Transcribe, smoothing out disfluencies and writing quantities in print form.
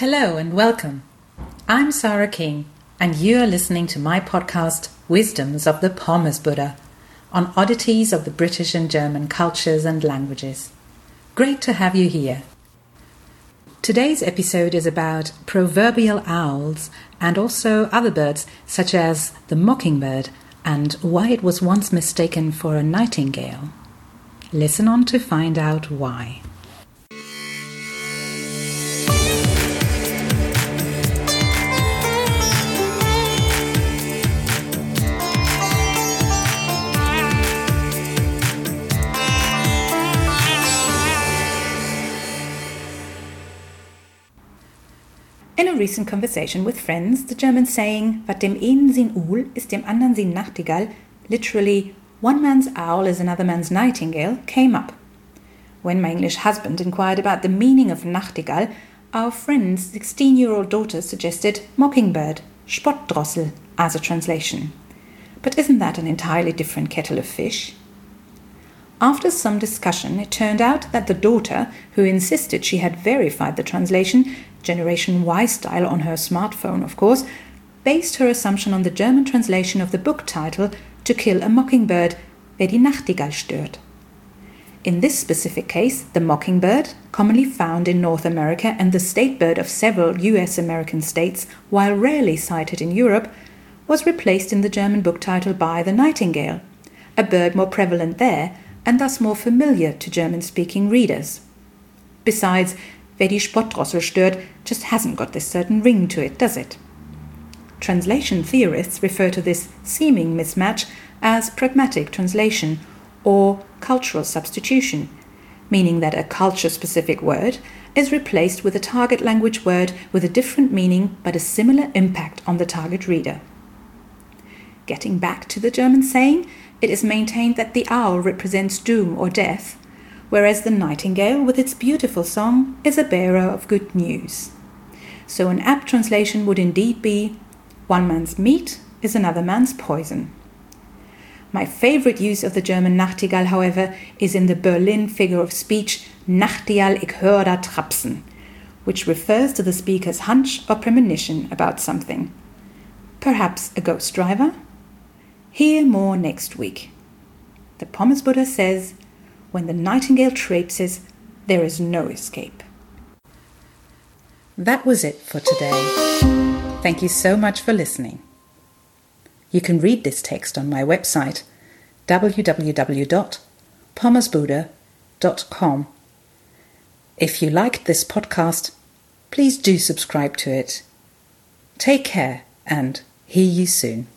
Hello and welcome. I'm Sarah King, and you are listening to my podcast, Wisdoms of the Pommes Buddha, on oddities of the British and German cultures and languages. Great to have you here. Today's episode is about proverbial owls and also other birds such as the mockingbird and why it was once mistaken for a nightingale. Listen on to find out why. In a recent conversation with friends, the German saying, "Was dem einen sin Uhl ist dem anderen sin Nachtigall," literally, one man's owl is another man's nightingale, came up. When my English husband inquired about the meaning of Nachtigall, our friend's 16-year-old daughter suggested mockingbird, Spottdrossel, as a translation. But isn't that an entirely different kettle of fish? After some discussion, it turned out that the daughter, who insisted she had verified the translation, Generation Y style on her smartphone, of course, based her assumption on the German translation of the book title, To Kill a Mockingbird, Wer die Nachtigall stört. In this specific case, the mockingbird, commonly found in North America and the state bird of several US American states, while rarely sighted in Europe, was replaced in the German book title by the nightingale, a bird more prevalent there and thus more familiar to German-speaking readers. Besides, Wer die Spottdrossel stört just hasn't got this certain ring to it, does it? Translation theorists refer to this seeming mismatch as pragmatic translation or cultural substitution, meaning that a culture-specific word is replaced with a target language word with a different meaning but a similar impact on the target reader. Getting back to the German saying, it is maintained that the owl represents doom or death, whereas the nightingale, with its beautiful song, is a bearer of good news. So an apt translation would indeed be, one man's meat is another man's poison. My favorite use of the German Nachtigall, however, is in the Berlin figure of speech Nachtigall, ich hör da trapsen, which refers to the speaker's hunch or premonition about something. Perhaps a ghost driver? Hear more next week. The Pommes Buddha says, when the nightingale traipses, there is no escape. That was it for today. Thank you so much for listening. You can read this text on my website, www.pommesbuddha.com. If you liked this podcast, please do subscribe to it. Take care and hear you soon.